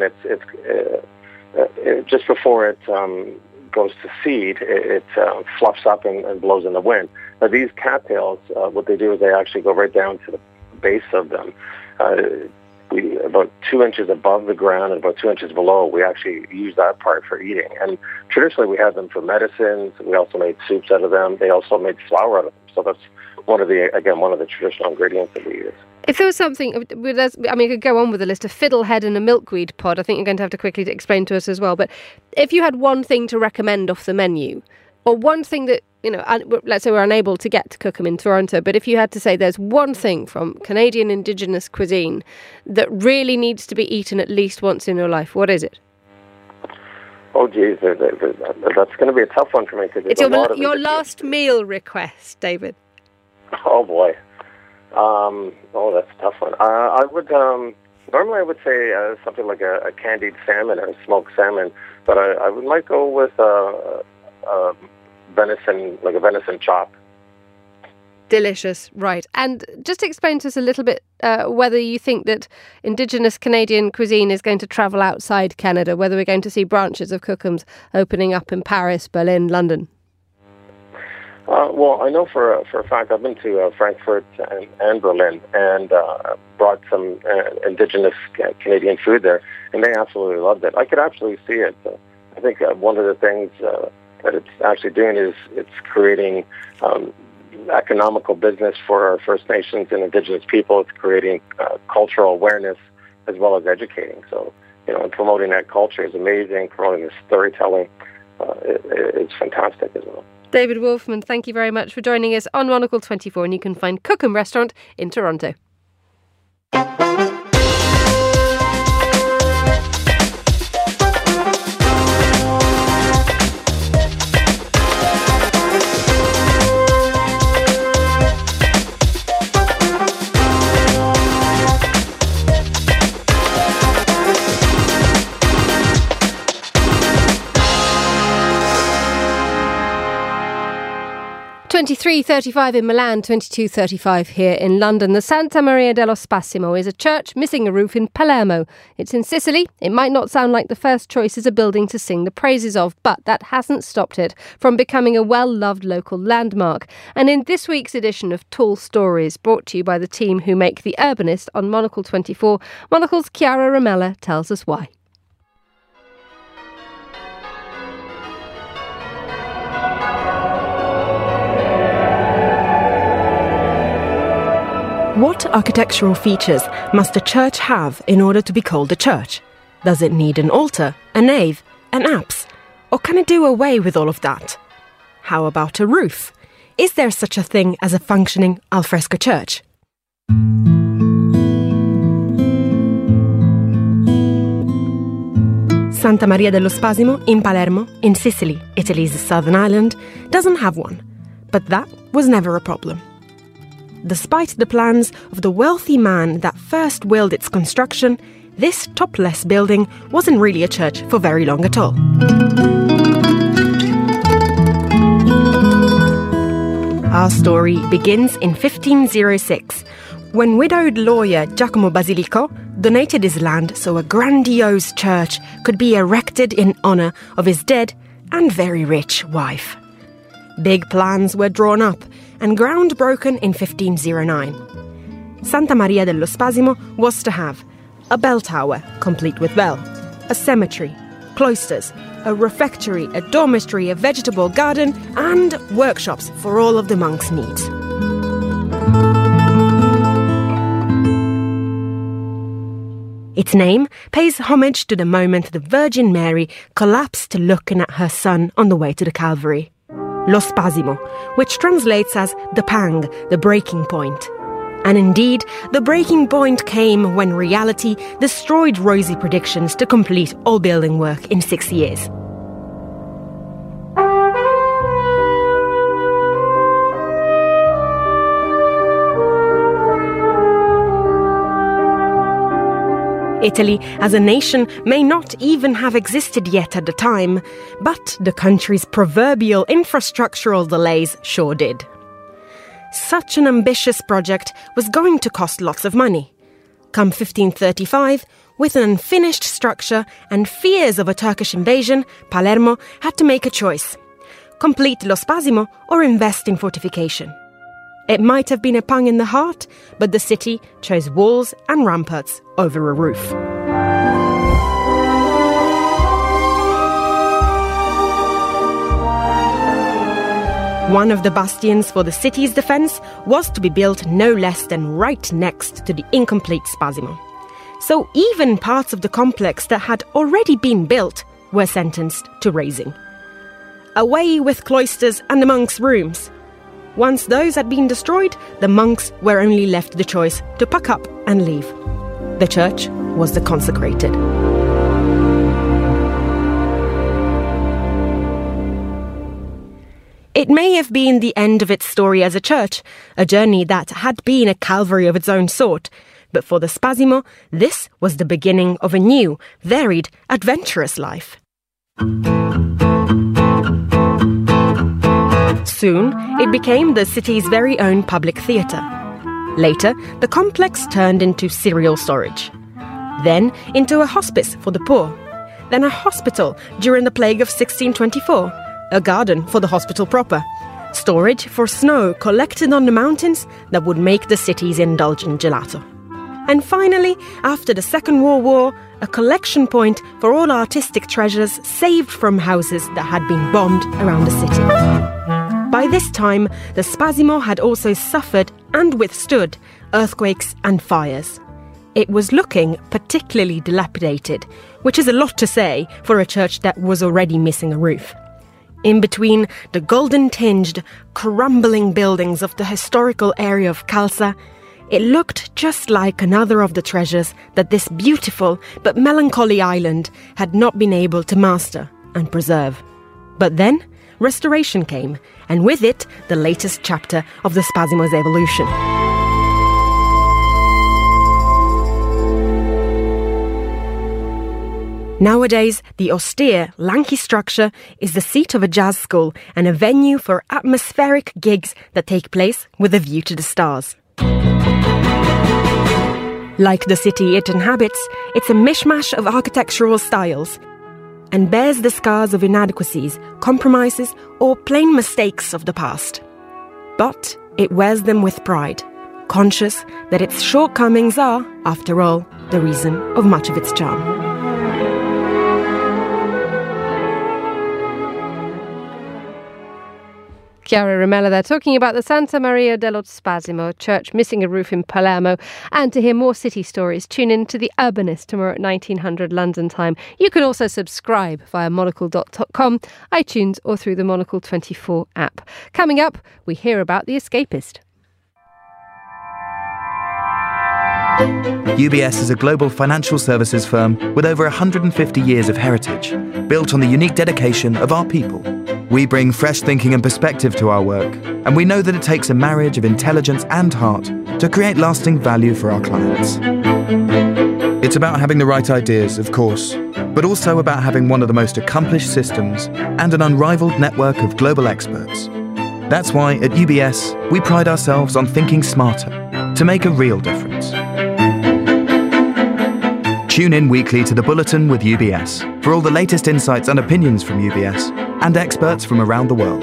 it's just before it goes to seed, it fluffs up and blows in the wind. Now these cattails, what they do is they actually go right down to the base of them. About 2 inches above the ground and about 2 inches below, we actually use that part for eating. And traditionally, we had them for medicines. We also made soups out of them. They also made flour out of them. So that's one of the traditional ingredients that we use. If there was something, I could go on with a list, a fiddlehead and a milkweed pod. I think you're going to have to quickly explain to us as well. But if you had one thing to recommend off the menu, or one thing that, let's say we're unable to get to Kukum in Toronto, but if you had to say there's one thing from Canadian Indigenous cuisine that really needs to be eaten at least once in your life, what is it? Oh, geez, that's going to be a tough one for me. It's your last meal request, David. Oh, boy. That's a tough one. Normally I would say something like a candied salmon or a smoked salmon, but I might go with like a venison chop. Delicious, right. And just explain to us a little bit whether you think that Indigenous Canadian cuisine is going to travel outside Canada, whether we're going to see branches of Kookums opening up in Paris, Berlin, London. Well, I know for a fact I've been to Frankfurt and Berlin and brought some Indigenous Canadian food there, and they absolutely loved it. I could absolutely see it. I think one of the things that it's actually doing is it's creating economical business for our First Nations and Indigenous people. It's creating cultural awareness as well as educating. So, and promoting that culture is amazing. Promoting the storytelling is fantastic as well. David Wolfman, thank you very much for joining us on Monocle 24, and you can find Cookham Restaurant in Toronto. 23:35 in Milan, 22:35 here in London. The Santa Maria dello Spasimo is a church missing a roof in Palermo. It's in Sicily. It might not sound like the first choice as a building to sing the praises of, but that hasn't stopped it from becoming a well-loved local landmark. And in this week's edition of Tall Stories, brought to you by the team who make The Urbanist on Monocle 24, Monocle's Chiara Ramella tells us why. What architectural features must a church have in order to be called a church? Does it need an altar, a nave, an apse? Or can it do away with all of that? How about a roof? Is there such a thing as a functioning alfresco church? Santa Maria dello Spasimo in Palermo, in Sicily, Italy's southern island, doesn't have one. But that was never a problem. Despite the plans of the wealthy man that first willed its construction, this topless building wasn't really a church for very long at all. Our story begins in 1506, when widowed lawyer Giacomo Basilico donated his land so a grandiose church could be erected in honour of his dead and very rich wife. Big plans were drawn up and ground broken in 1509. Santa Maria dello Spasimo was to have a bell tower, complete with bell, a cemetery, cloisters, a refectory, a dormitory, a vegetable garden, and workshops for all of the monks' needs. Its name pays homage to the moment the Virgin Mary collapsed looking at her son on the way to the Calvary. Lo Spasimo, which translates as the pang, the breaking point. And indeed, the breaking point came when reality destroyed rosy predictions to complete all building work in 6 years. Italy as a nation may not even have existed yet at the time, but the country's proverbial infrastructural delays sure did. Such an ambitious project was going to cost lots of money. Come 1535, with an unfinished structure and fears of a Turkish invasion, Palermo had to make a choice: complete Lo Spasimo or invest in fortification. It might have been a pang in the heart, but the city chose walls and ramparts over a roof. One of the bastions for the city's defence was to be built no less than right next to the incomplete Spasimo. So even parts of the complex that had already been built were sentenced to razing. Away with cloisters and the monks' rooms. Once those had been destroyed, the monks were only left the choice to pack up and leave. The church was the consecrated. It may have been the end of its story as a church, a journey that had been a Calvary of its own sort, but for the Spasimo, this was the beginning of a new, varied, adventurous life. Soon, it became the city's very own public theatre. Later, the complex turned into cereal storage. Then into a hospice for the poor. Then a hospital during the plague of 1624. A garden for the hospital proper. Storage for snow collected on the mountains that would make the cities indulge in gelato. And finally, after the Second World War, a collection point for all artistic treasures saved from houses that had been bombed around the city. By this time, the Spasimo had also suffered and withstood earthquakes and fires. It was looking particularly dilapidated, which is a lot to say for a church that was already missing a roof. In between the golden-tinged, crumbling buildings of the historical area of Khalsa, it looked just like another of the treasures that this beautiful but melancholy island had not been able to master and preserve. But then, restoration came, and with it, the latest chapter of the Spasimo's evolution. Nowadays, the austere, lanky structure is the seat of a jazz school and a venue for atmospheric gigs that take place with a view to the stars. Like the city it inhabits, it's a mishmash of architectural styles and bears the scars of inadequacies, compromises, or plain mistakes of the past. But it wears them with pride, conscious that its shortcomings are, after all, the reason of much of its charm. Chiara Rimella there, talking about the Santa Maria dello Spasimo church missing a roof in Palermo. And to hear more city stories, tune in to The Urbanist tomorrow at 1900 London time. You can also subscribe via monocle.com, iTunes, or through the Monocle 24 app. Coming up, we hear about The Escapist. UBS is a global financial services firm with over 150 years of heritage, built on the unique dedication of our people. We bring fresh thinking and perspective to our work, and we know that it takes a marriage of intelligence and heart to create lasting value for our clients. It's about having the right ideas, of course, but also about having one of the most accomplished systems and an unrivaled network of global experts. That's why at UBS, we pride ourselves on thinking smarter to make a real difference. Tune in weekly to The Bulletin with UBS for all the latest insights and opinions from UBS and experts from around the world.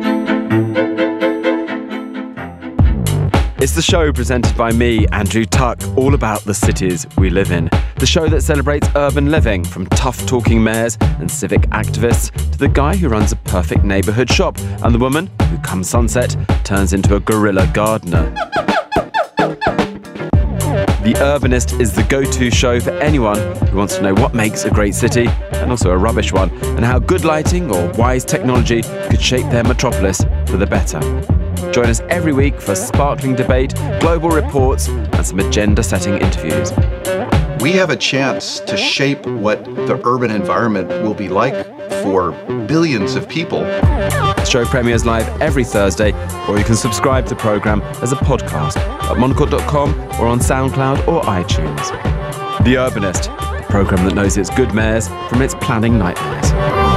It's the show presented by me, Andrew Tuck, all about the cities we live in. The show that celebrates urban living, from tough-talking mayors and civic activists to the guy who runs a perfect neighbourhood shop and the woman who, come sunset, turns into a guerrilla gardener. The Urbanist is the go-to show for anyone who wants to know what makes a great city, and also a rubbish one, and how good lighting or wise technology could shape their metropolis for the better. Join us every week for sparkling debate, global reports, and some agenda-setting interviews. We have a chance to shape what the urban environment will be like for billions of people. The show premieres live every Thursday, or you can subscribe to the programme as a podcast at monocle.com or on SoundCloud or iTunes. The Urbanist, the programme that knows its good mayors from its planning nightmares.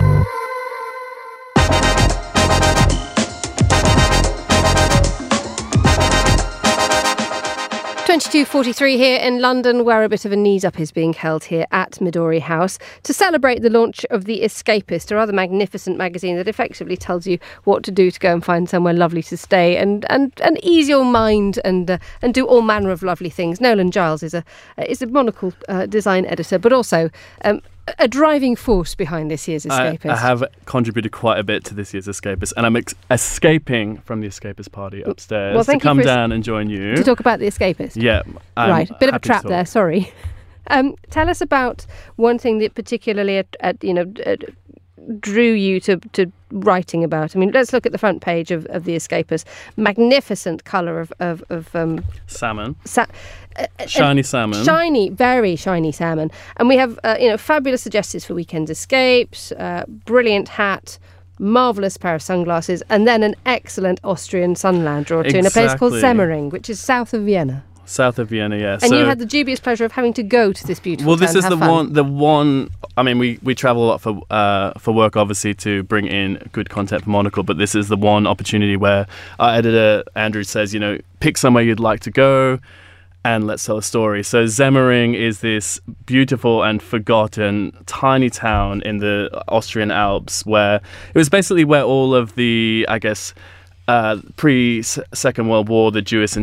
22:43 here in London, where a bit of a knees up is being held here at Midori House to celebrate the launch of The Escapist, a rather magnificent magazine that effectively tells you what to do to go and find somewhere lovely to stay and ease your mind and do all manner of lovely things. Nolan Giles is a Monocle design editor, but also a driving force behind this year's Escapist. I have contributed quite a bit to this year's Escapist, and I'm escaping from the Escapist party upstairs to come down and join you. To talk about the Escapist? Yeah. Right, bit of a trap there, sorry. Tell us about one thing that particularly drew you to writing about. I mean, let's look at the front page of The Escapist. Magnificent colour of salmon. Shiny salmon. Shiny, very shiny salmon. And we have, fabulous suggestions for weekend escapes, brilliant hat, marvellous pair of sunglasses, and then an excellent Austrian sun lounger or two in a place called Semmering, which is south of Vienna. South of Vienna, yeah. And you had the dubious pleasure of having to go to this beautiful Well, town this is to have the fun. one. I mean, we travel a lot for work, obviously, to bring in good content for Monocle. But this is the one opportunity where our editor Andrew says, pick somewhere you'd like to go, and let's tell a story. So Semmering is this beautiful and forgotten tiny town in the Austrian Alps, where it was basically where all of the, I guess, pre-Second World War, the Jewish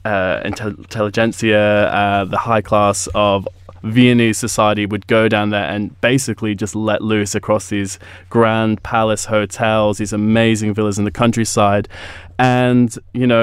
intelligentsia, the high class of Viennese society would go down there and basically just let loose across these grand palace hotels, these amazing villas in the countryside. And,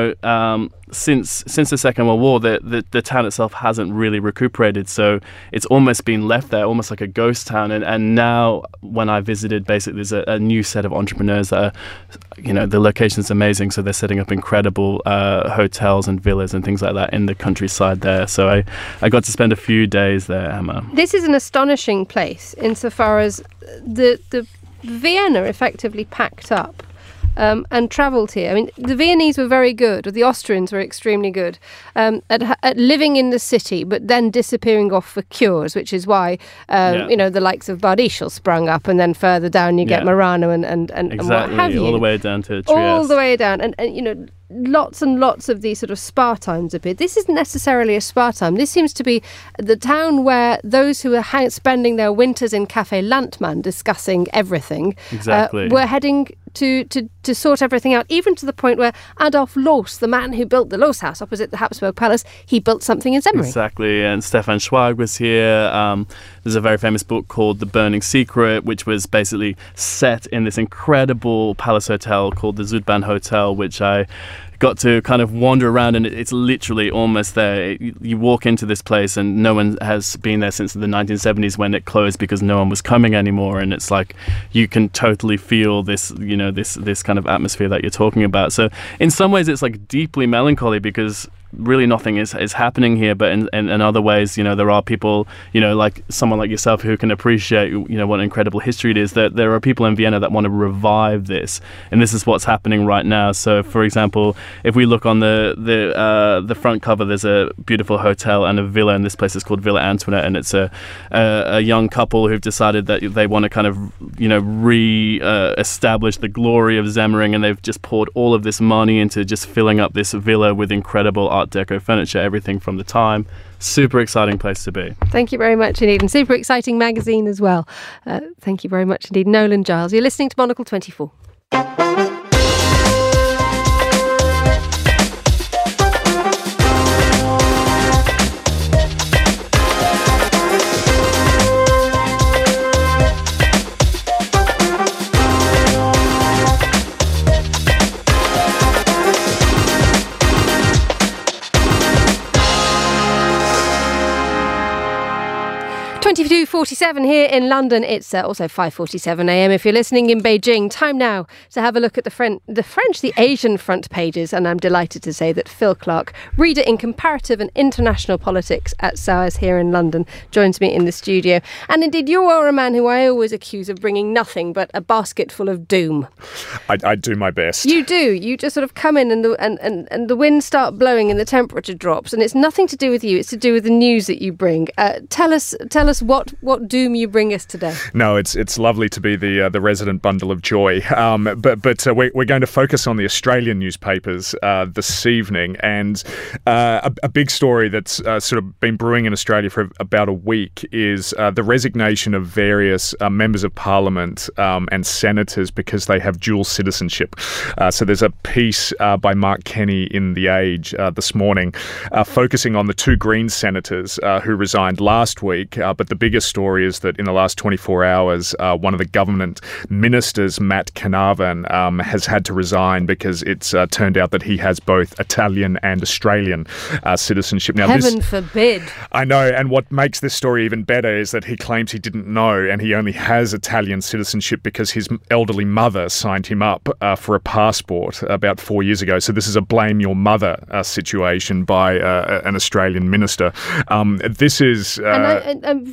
since the Second World War, the town itself hasn't really recuperated. So it's almost been left there, almost like a ghost town. And now when I visited, basically there's a new set of entrepreneurs that are, the location's amazing. So they're setting up incredible hotels and villas and things like that in the countryside there. So I got to spend a few days there, Emma. This is an astonishing place insofar as the Vienna effectively packed up and travelled here. I mean, the Viennese were very good, or the Austrians were extremely good at living in the city, but then disappearing off for cures, which is why, the likes of Bad Ischl sprung up, and then further down you get Murano and exactly, what have you. All the way down to Trieste. All the way down. And lots and lots of these sort of spa times appear. This isn't necessarily a spa time. This seems to be the town where those who are spending their winters in Café Landmann discussing everything were heading to sort everything out, even to the point where Adolf Loos, the man who built the Loos House opposite the Habsburg Palace, he built something in Semmering. Exactly, and Stefan Zweig was here. There's a very famous book called The Burning Secret, which was basically set in this incredible palace hotel called the Südbahn Hotel, which I got to kind of wander around, and it's literally almost there. You walk into this place and no one has been there since the 1970s when it closed because no one was coming anymore, and it's like you can totally feel this, this kind of atmosphere that you're talking about. So in some ways it's like deeply melancholy because really nothing is happening here, but in other ways, there are people, like someone like yourself who can appreciate, what an incredible history it is. That there are people in Vienna that want to revive this, and this is what's happening right now. So, for example, if we look on the front cover, there's a beautiful hotel and a villa, and this place is called Villa Antoinette, and it's a young couple who've decided that they want to kind of, re-establish the glory of Semmering, and they've just poured all of this money into just filling up this villa with incredible Art Deco furniture, everything from the time. Super exciting place to be. Thank you very much indeed, and super exciting magazine as well. Thank you very much indeed. Nolan Giles, you're listening to Monocle 24. Twenty-two 47 here in London. It's also 5:47 a.m. if you're listening in Beijing. Time now to have a look at the Asian front pages, and I'm delighted to say that Phil Clark, reader in comparative and international politics at SOAS here in London, joins me in the studio. And indeed, you are a man who I always accuse of bringing nothing but a basket full of doom. I do my best. You do. You just sort of come in and the winds start blowing and the temperature drops, and it's nothing to do with you. It's to do with the news that you bring. Tell us what doom you bring us today. No, it's lovely to be the resident bundle of joy. But we're going to focus on the Australian newspapers this evening, and a big story that's sort of been brewing in Australia for about a week is the resignation of various members of Parliament and senators because they have dual citizenship. So there's a piece by Mark Kenny in The Age this morning focusing on the two Greens senators who resigned last week, but the biggest story is that in the last 24 hours, one of the government ministers, Matt Canavan, has had to resign because it's turned out that he has both Italian and Australian citizenship. Now, Heaven forbid. I know, and what makes this story even better is that he claims he didn't know, and he only has Italian citizenship because his elderly mother signed him up for a passport about 4 years ago. So this is a blame your mother situation by an Australian minister. This is...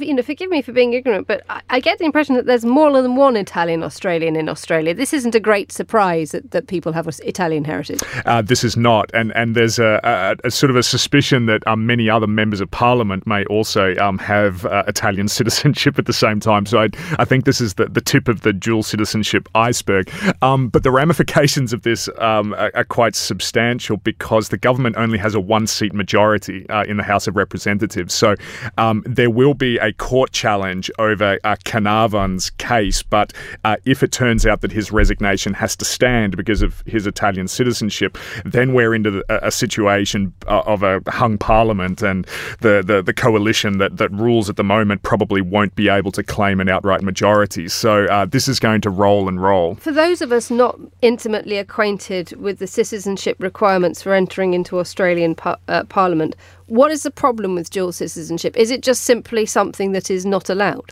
forgive me for being ignorant, but I get the impression that there's more than one Italian Australian in Australia. This isn't a great surprise that people have Italian heritage. This is not, and there's a sort of a suspicion that many other members of Parliament may also have Italian citizenship at the same time. So I think this is the tip of the dual citizenship iceberg. But the ramifications of this are quite substantial because the government only has a one-seat majority in the House of Representatives. So there will be a court challenge over Carnarvon's case, but if it turns out that his resignation has to stand because of his Italian citizenship, then we're into a situation of a hung parliament, and the coalition that rules at the moment probably won't be able to claim an outright majority. So this is going to roll and roll. For those of us not intimately acquainted with the citizenship requirements for entering into Australian Parliament, what is the problem with dual citizenship? Is it just simply something that is not allowed?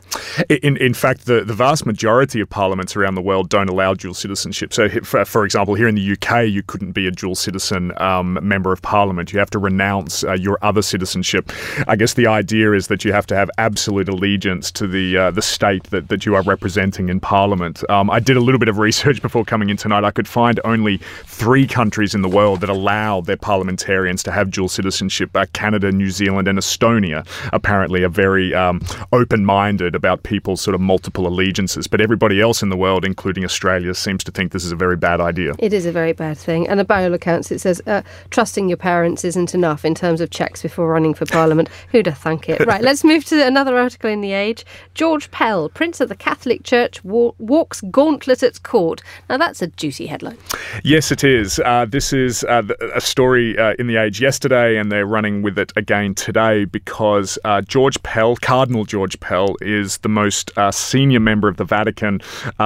In fact, the vast majority of parliaments around the world don't allow dual citizenship. So, for example, here in the UK, you couldn't be a dual citizen member of parliament. You have to renounce your other citizenship. I guess the idea is that you have to have absolute allegiance to the state that you are representing in parliament. I did a little bit of research before coming in tonight. I could find only 3 countries in the world that allow their parliamentarians to have dual citizenship. Canada, New Zealand and Estonia apparently are very open-minded about people's sort of multiple allegiances. But everybody else in the world, including Australia, seems to think this is a very bad idea. It is a very bad thing. And by all accounts, it says trusting your parents isn't enough in terms of checks before running for Parliament. Who'd have thunk it? Right, let's move to another article in The Age. George Pell, Prince of the Catholic Church, walks gauntlet at court. Now, that's a juicy headline. Yes, it is. This is a story in The Age yesterday, and they're running with it again today because George Pell, Cardinal George Pell, is the most senior member of the Vatican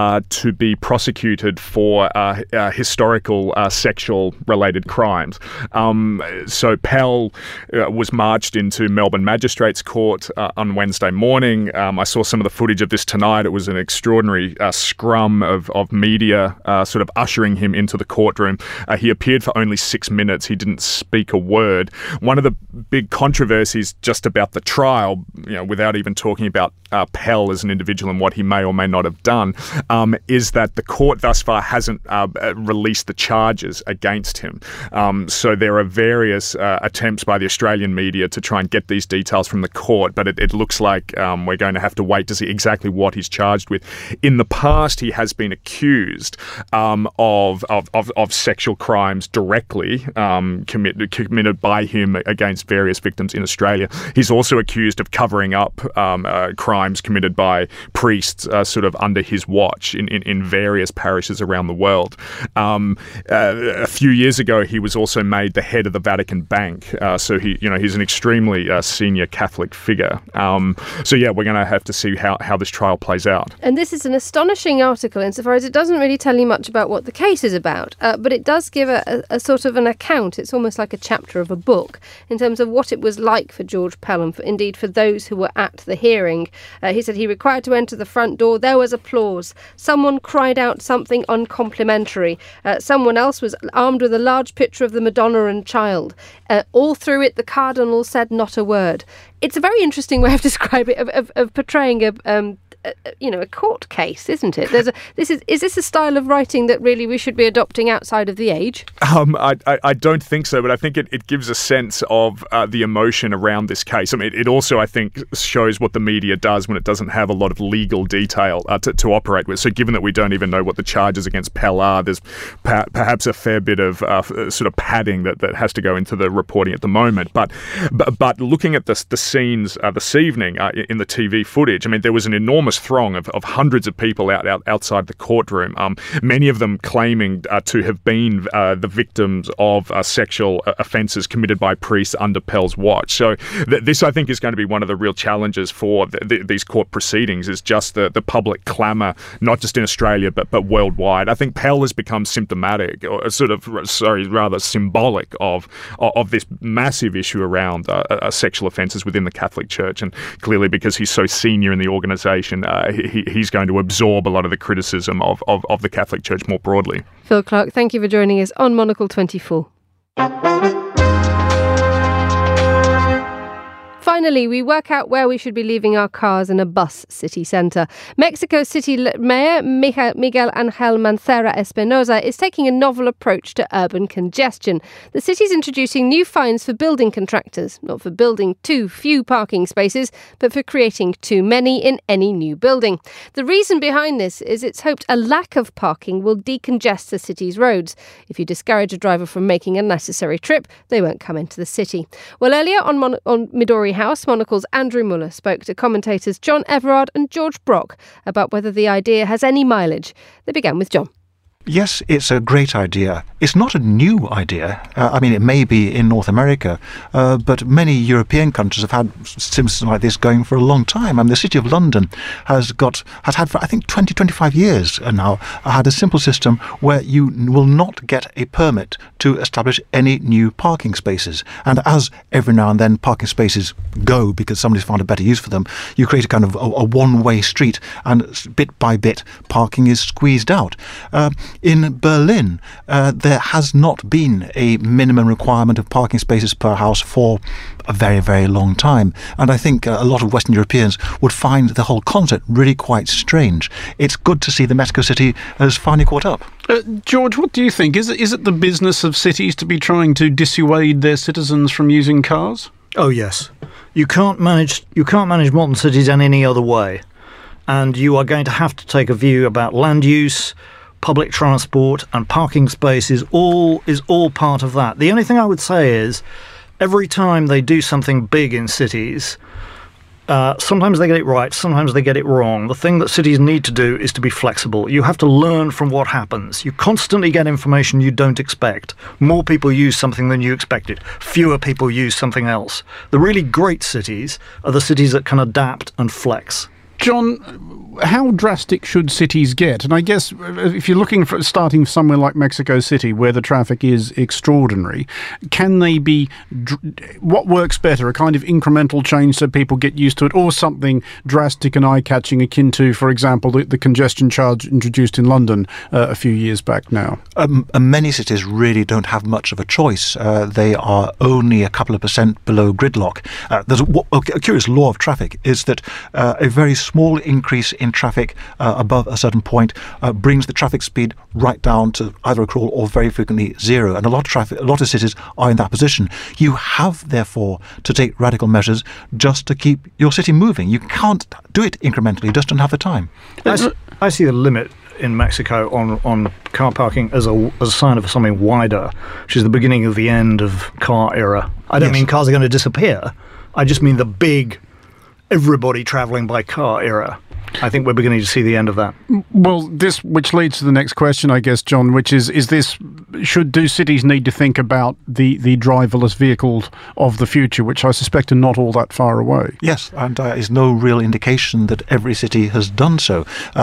to be prosecuted for historical sexual-related crimes. So Pell was marched into Melbourne Magistrates Court on Wednesday morning. I saw some of the footage of this tonight. It was an extraordinary scrum of media sort of ushering him into the courtroom. He appeared for only 6 minutes. He didn't speak a word. One of the big controversies just about the trial, without even talking about Pell as an individual and what he may or may not have done, is that the court thus far hasn't released the charges against him. So there are various attempts by the Australian media to try and get these details from the court, but it looks like we're going to have to wait to see exactly what he's charged with. In the past, he has been accused of sexual crimes directly committed by him against various victims in Australia. He's also accused of covering up crimes committed by priests sort of under his watch in various parishes around the world. A few years ago, he was also made the head of the Vatican Bank. So he's an extremely senior Catholic figure. So yeah, we're going to have to see how this trial plays out. And this is an astonishing article insofar as it doesn't really tell you much about what the case is about, but it does give a sort of an account. It's almost like a chapter of a book in terms of what it was like for George Pell and indeed for those who were at the hearing. He said he required to enter the front door. There was applause. Someone cried out something uncomplimentary. Someone else was armed with a large picture of the Madonna and Child. All through it, the Cardinal said not a word. It's a very interesting way of describing it, of portraying a court case, isn't it? Is this a style of writing that really we should be adopting outside of The Age? I don't think so, but I think it gives a sense of the emotion around this case. I mean, it also, I think, shows what the media does when it doesn't have a lot of legal detail to operate with. So given that we don't even know what the charges against Pell are, there's perhaps a fair bit of sort of padding that has to go into the reporting at the moment. But looking at the scenes this evening in the TV footage, I mean, there was an enormous throng of hundreds of people outside the courtroom, many of them claiming to have been the victims of sexual offences committed by priests under Pell's watch. So this, I think, is going to be one of the real challenges for these court proceedings, is just the public clamour, not just in Australia, but worldwide. I think Pell has become symptomatic, or rather symbolic of this massive issue around sexual offences within the Catholic Church. And clearly, because he's so senior in the organisation, he's going to absorb a lot of the criticism of the Catholic Church more broadly. Phil Clark, thank you for joining us on Monocle 24. finally, we work out where we should be leaving our cars in a bus city centre. Mexico City Mayor Miguel Angel Mancera Espinosa is taking a novel approach to urban congestion. The city's introducing new fines for building contractors, not for building too few parking spaces, but for creating too many in any new building. The reason behind this is it's hoped a lack of parking will decongest the city's roads. If you discourage a driver from making a necessary trip, they won't come into the city. Well, earlier on Midori House, Monocle's Andrew Muller spoke to commentators John Everard and George Brock about whether the idea has any mileage. They began with John. Yes, it's a great idea. It's not a new idea. It may be in North America, but many European countries have had systems like this going for a long time. The City of London has had for, I think, 20, 25 years now, had a simple system where you will not get a permit to establish any new parking spaces. And as every now and then parking spaces go because somebody's found a better use for them, you create a kind of a one-way street, and bit by bit parking is squeezed out. In Berlin, there has not been a minimum requirement of parking spaces per house for a very, very long time. And I think a lot of Western Europeans would find the whole concept really quite strange. It's good to see that Mexico City has finally caught up. George, what do you think? Is it the business of cities to be trying to dissuade their citizens from using cars? Oh, yes. You can't manage modern cities in any other way. And you are going to have to take a view about land use, public transport, and parking space is all part of that. The only thing I would say is every time they do something big in cities, sometimes they get it right, sometimes they get it wrong. The thing that cities need to do is to be flexible. You have to learn from what happens. You constantly get information you don't expect. More people use something than you expected. Fewer people use something else. The really great cities are the cities that can adapt and flex. John, how drastic should cities get? And I guess if you're looking for starting somewhere like Mexico City, where the traffic is extraordinary, can they be, what works better, a kind of incremental change so people get used to it, or something drastic and eye-catching akin to, for example, the congestion charge introduced in London a few years back now? Many cities really don't have much of a choice. They are only a couple of % below gridlock. There's a curious law of traffic is that a very small increase in traffic above a certain point brings the traffic speed right down to either a crawl or very frequently zero. And a lot of cities are in that position. You have, therefore, to take radical measures just to keep your city moving. You can't do it incrementally. You just don't have the time. I see the limit in Mexico on car parking as a sign of something wider, which is the beginning of the end of car era. I don't mean cars are going to disappear. I just mean the big everybody travelling by car era. I think we're beginning to see the end of that. Well, which leads to the next question, I guess, John, which is do cities need to think about the driverless vehicles of the future, which I suspect are not all that far away? Yes, and there is no real indication that every city has done so.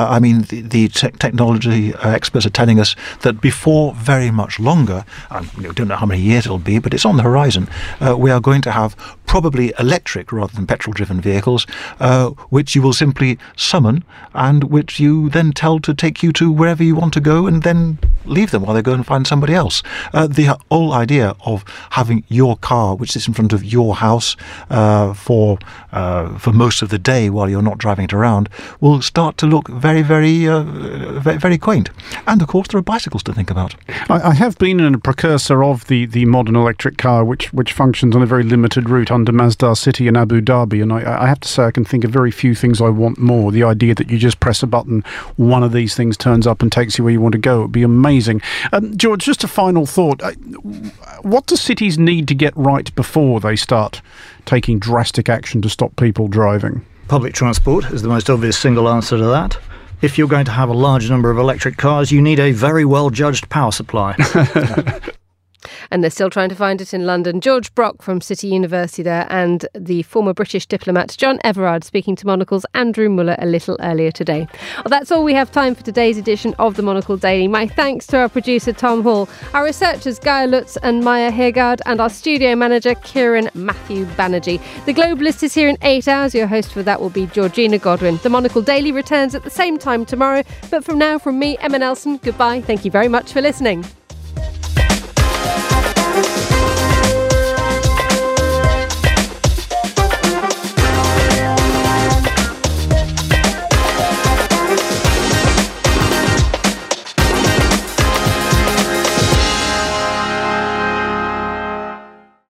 The technology experts are telling us that before very much longer, and we don't know how many years it'll be, but it's on the horizon, we are going to have probably electric rather than petrol-driven vehicles, which you will simply summon and which you then tell to take you to wherever you want to go and then leave them while they go and find somebody else. The whole idea of having your car, which sits in front of your house for most of the day while you're not driving it around, will start to look very, very, very, very quaint. And of course, there are bicycles to think about. I have been a precursor of the modern electric car, which functions on a very limited route under Masdar City in Abu Dhabi, and I have to say I can think of very few things I want more. The idea that you just press a button, one of these things turns up and takes you where you want to go. It would be amazing. George, just a final thought. What do cities need to get right before they start taking drastic action to stop people driving? Public transport is the most obvious single answer to that. If you're going to have a large number of electric cars, you need a very well-judged power supply. And they're still trying to find it in London. George Brock from City University there, and the former British diplomat John Everard speaking to Monocle's Andrew Muller a little earlier today. Well, that's all we have time for today's edition of the Monocle Daily. My thanks to our producer Tom Hall, our researchers Gaia Lutz and Maya Heergaard, and our studio manager Kieran Matthew Banerjee. The Globalist is here in 8 hours. Your host for that will be Georgina Godwin. The Monocle Daily returns at the same time tomorrow. But from now, from me, Emma Nelson, goodbye. Thank you very much for listening.